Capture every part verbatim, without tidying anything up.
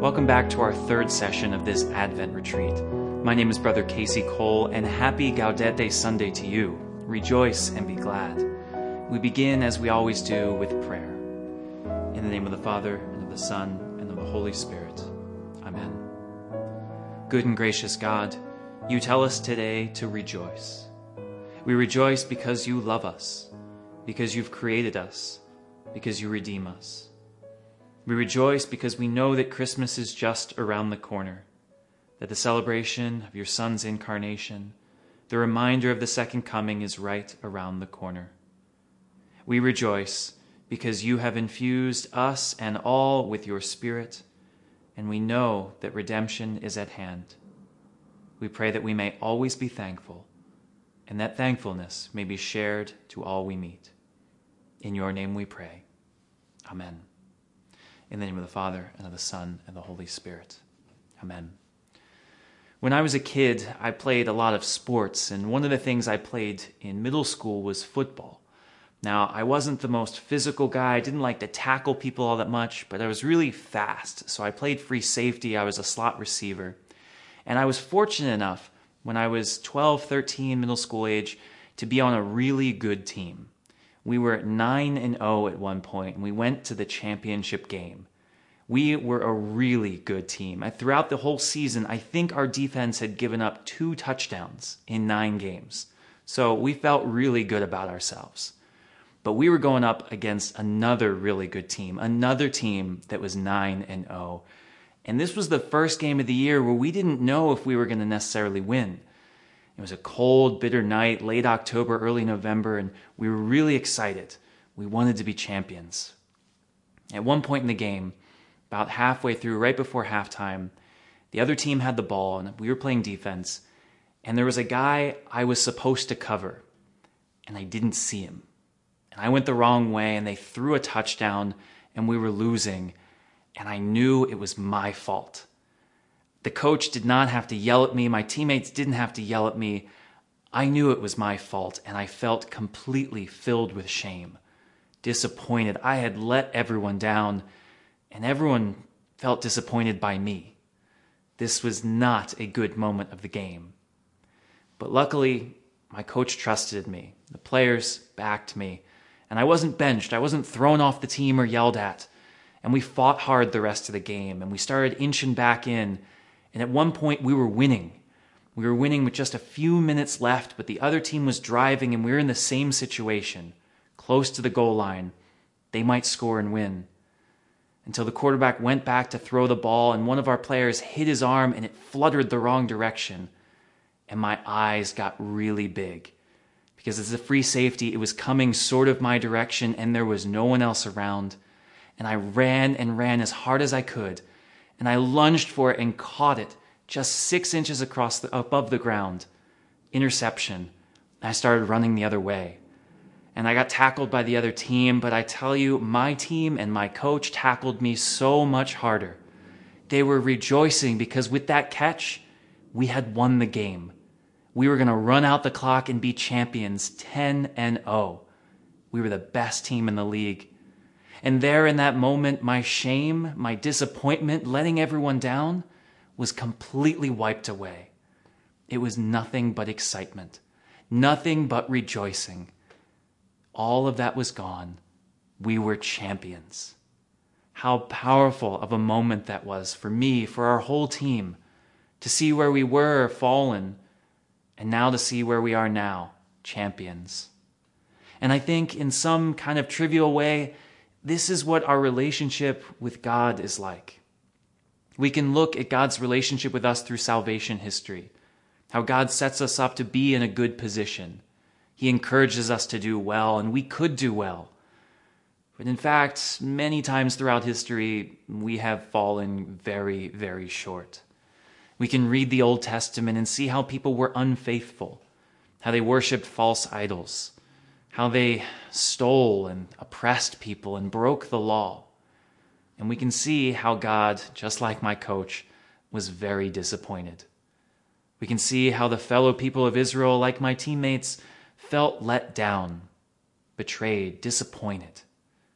Welcome back to our third session of this Advent retreat. My name is Brother Casey Cole, and happy Gaudete Sunday to you. Rejoice and be glad. We begin, as we always do, with prayer. In the name of the Father, and of the Son, and of the Holy Spirit. Amen. Good and gracious God, you tell us today to rejoice. We rejoice because you love us, because you've created us, because you redeem us. We rejoice because we know that Christmas is just around the corner, that the celebration of your Son's incarnation, the reminder of the second coming, is right around the corner. We rejoice because you have infused us and all with your Spirit, and we know that redemption is at hand. We pray that we may always be thankful, and that thankfulness may be shared to all we meet. In your name we pray. Amen. In the name of the Father, and of the Son, and the Holy Spirit. Amen. When I was a kid, I played a lot of sports, and one of the things I played in middle school was football. Now, I wasn't the most physical guy. I didn't like to tackle people all that much, but I was really fast. So I played free safety. I was a slot receiver. And I was fortunate enough, when I was twelve, thirteen, middle school age, to be on a really good team. We were nine and oh at one point, and we went to the championship game. We were a really good team. Throughout the whole season, I think our defense had given up two touchdowns in nine games. So we felt really good about ourselves. But we were going up against another really good team, another team that was nine and oh. And this was the first game of the year where we didn't know if we were going to necessarily win. It was a cold, bitter night, late October, early November, and we were really excited. We wanted to be champions. At one point in the game, about halfway through, right before halftime, the other team had the ball, and we were playing defense, and there was a guy I was supposed to cover, and I didn't see him. And I went the wrong way, and they threw a touchdown, and we were losing, and I knew it was my fault. The coach did not have to yell at me. My teammates didn't have to yell at me. I knew it was my fault, and I felt completely filled with shame, disappointed. I had let everyone down, and everyone felt disappointed by me. This was not a good moment of the game. But luckily, my coach trusted me. The players backed me, and I wasn't benched. I wasn't thrown off the team or yelled at. And we fought hard the rest of the game, and we started inching back in. And at one point, we were winning. We were winning with just a few minutes left, but the other team was driving, and we were in the same situation, close to the goal line. They might score and win. Until the quarterback went back to throw the ball, and one of our players hit his arm, and it fluttered the wrong direction. And my eyes got really big, because as a free safety, it was coming sort of my direction, and there was no one else around. And I ran and ran as hard as I could, and I lunged for it and caught it just six inches across the, above the ground. Interception. I started running the other way. And I got tackled by the other team, but I tell you, my team and my coach tackled me so much harder. They were rejoicing because with that catch, we had won the game. We were going to run out the clock and be champions, ten and oh. We were the best team in the league. And there in that moment, my shame, my disappointment, letting everyone down, was completely wiped away. It was nothing but excitement, nothing but rejoicing. All of that was gone. We were champions. How powerful of a moment that was for me, for our whole team, to see where we were fallen, and now to see where we are now, champions. And I think in some kind of trivial way, this is what our relationship with God is like. We can look at God's relationship with us through salvation history, how God sets us up to be in a good position. He encourages us to do well, and we could do well. But in fact, many times throughout history, we have fallen very, very short. We can read the Old Testament and see how people were unfaithful, how they worshipped false idols, how they stole and oppressed people and broke the law. And we can see how God, just like my coach, was very disappointed. We can see how the fellow people of Israel, like my teammates, felt let down, betrayed, disappointed.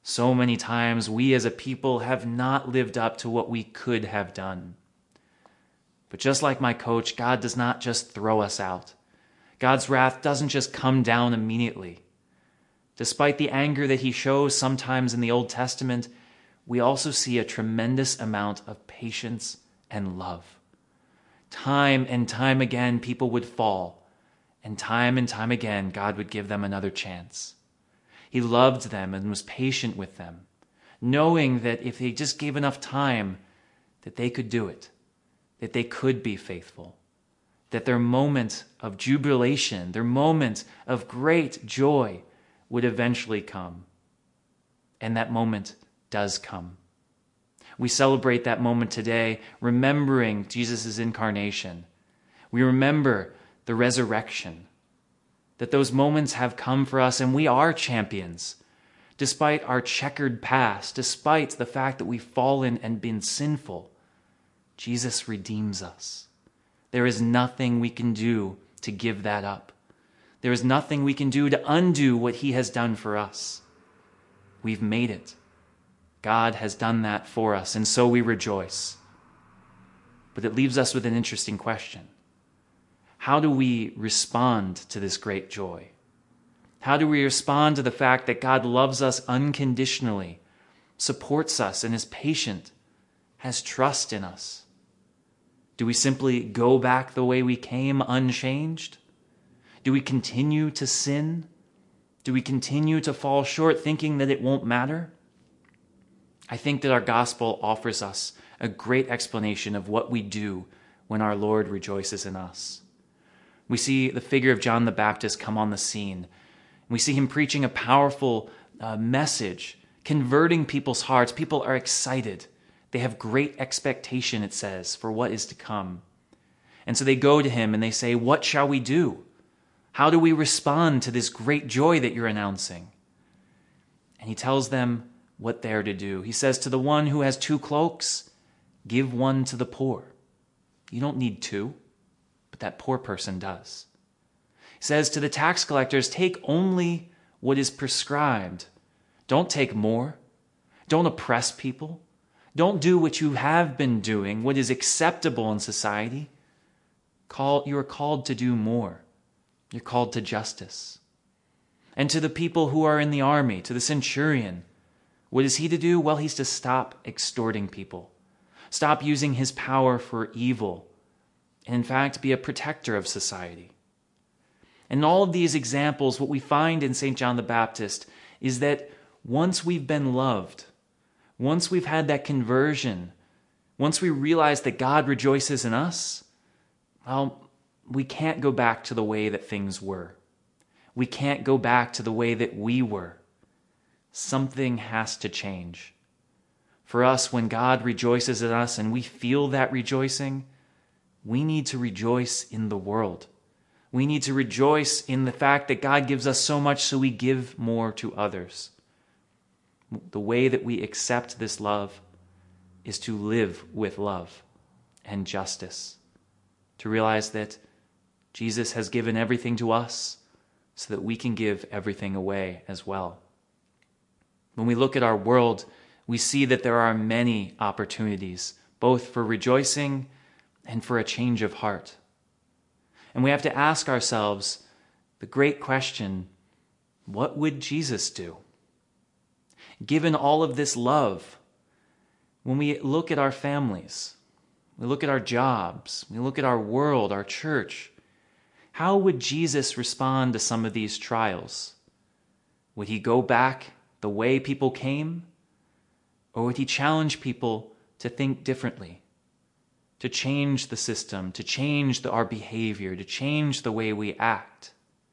So many times we as a people have not lived up to what we could have done. But just like my coach, God does not just throw us out. God's wrath doesn't just come down immediately. Despite the anger that he shows sometimes in the Old Testament, we also see a tremendous amount of patience and love. Time and time again, people would fall, and time and time again, God would give them another chance. He loved them and was patient with them, knowing that if they just gave enough time, that they could do it, that they could be faithful, that their moment of jubilation, their moment of great joy would eventually come. And that moment does come. We celebrate that moment today, remembering Jesus' incarnation. We remember the resurrection, that those moments have come for us, and we are champions. Despite our checkered past, despite the fact that we've fallen and been sinful, Jesus redeems us. There is nothing we can do to give that up. There is nothing we can do to undo what he has done for us. We've made it. God has done that for us, and so we rejoice. But it leaves us with an interesting question. How do we respond to this great joy? How do we respond to the fact that God loves us unconditionally, supports us, and is patient, has trust in us? Do we simply go back the way we came unchanged? Do we continue to sin? Do we continue to fall short thinking that it won't matter? I think that our gospel offers us a great explanation of what we do when our Lord rejoices in us. We see the figure of John the Baptist come on the scene. We see him preaching a powerful uh, message, converting people's hearts. People are excited. They have great expectation, it says, for what is to come. And so they go to him and they say, "What shall we do? How do we respond to this great joy that you're announcing?" And he tells them what they're to do. He says, to the one who has two cloaks, give one to the poor. You don't need two, but that poor person does. He says to the tax collectors, take only what is prescribed. Don't take more. Don't oppress people. Don't do what you have been doing, what is acceptable in society. Call, you are called to do more. You're called to justice. And to the people who are in the army, to the centurion, what is he to do? Well, he's to stop extorting people. Stop using his power for evil. And in fact, be a protector of society. And in all of these examples, what we find in Saint John the Baptist is that once we've been loved, once we've had that conversion, once we realize that God rejoices in us, well, we can't go back to the way that things were. We can't go back to the way that we were. Something has to change. For us, when God rejoices in us and we feel that rejoicing, we need to rejoice in the world. We need to rejoice in the fact that God gives us so much, so we give more to others. The way that we accept this love is to live with love and justice, to realize that Jesus has given everything to us so that we can give everything away as well. When we look at our world, we see that there are many opportunities, both for rejoicing and for a change of heart. And we have to ask ourselves the great question, what would Jesus do? Given all of this love, when we look at our families, we look at our jobs, we look at our world, our church, how would Jesus respond to some of these trials? Would he go back the way people came? Or would he challenge people to think differently, to change the system, to change the, our behavior, to change the way we act?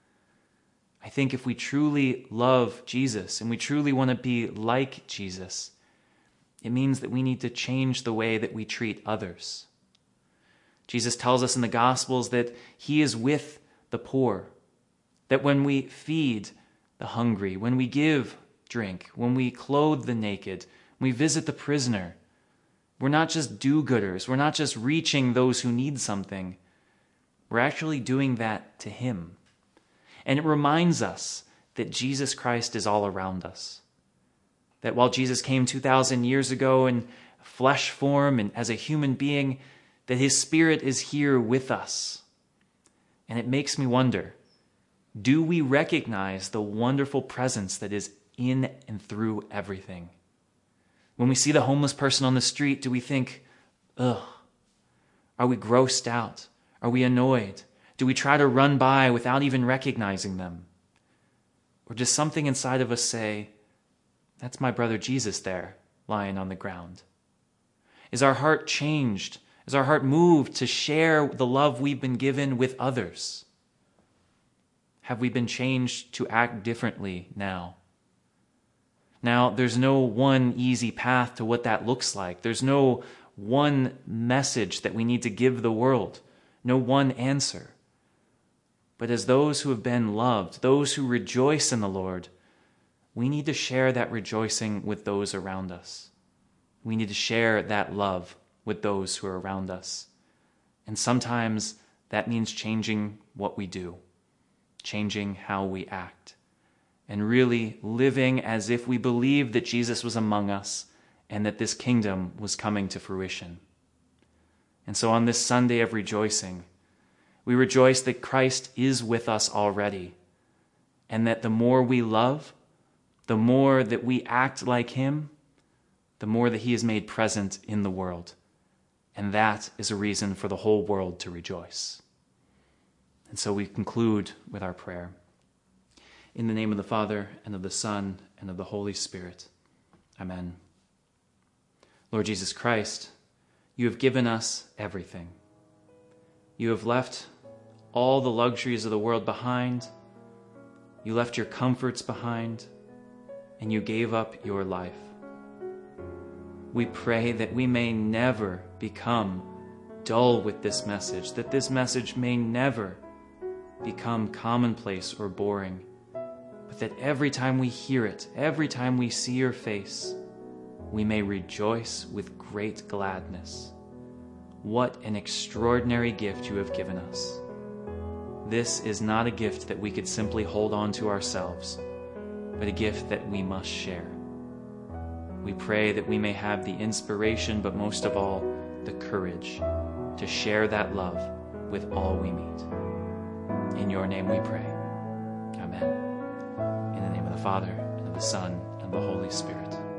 I think if we truly love Jesus and we truly want to be like Jesus, it means that we need to change the way that we treat others. Jesus tells us in the Gospels that he is with the poor, that when we feed the hungry, when we give drink, when we clothe the naked, when we visit the prisoner, we're not just do-gooders. We're not just reaching those who need something. We're actually doing that to him. And it reminds us that Jesus Christ is all around us. That while Jesus came two thousand years ago in flesh form and as a human being, that his Spirit is here with us. And it makes me wonder, do we recognize the wonderful presence that is in and through everything? When we see the homeless person on the street, do we think, ugh? Are we grossed out? Are we annoyed? Do we try to run by without even recognizing them? Or does something inside of us say, that's my brother Jesus there, lying on the ground? Is our heart changed? Is our heart moved to share the love we've been given with others? Have we been changed to act differently now? Now, there's no one easy path to what that looks like. There's no one message that we need to give the world, no one answer. But as those who have been loved, those who rejoice in the Lord, we need to share that rejoicing with those around us. We need to share that love with those who are around us. And sometimes that means changing what we do, changing how we act, and really living as if we believed that Jesus was among us and that this kingdom was coming to fruition. And so on this Sunday of rejoicing, we rejoice that Christ is with us already, and that the more we love, the more that we act like him, the more that he is made present in the world. And that is a reason for the whole world to rejoice. And so we conclude with our prayer. In the name of the Father, and of the Son, and of the Holy Spirit. Amen. Lord Jesus Christ, you have given us everything. You have left all the luxuries of the world behind. You left your comforts behind, and you gave up your life. We pray that we may never become dull with this message, that this message may never become commonplace or boring, but that every time we hear it, every time we see your face, we may rejoice with great gladness. What an extraordinary gift you have given us. This is not a gift that we could simply hold on to ourselves, but a gift that we must share. We pray that we may have the inspiration, but most of all, the courage to share that love with all we meet. In your name we pray. Amen. In the name of the Father, and of the Son, and of the Holy Spirit.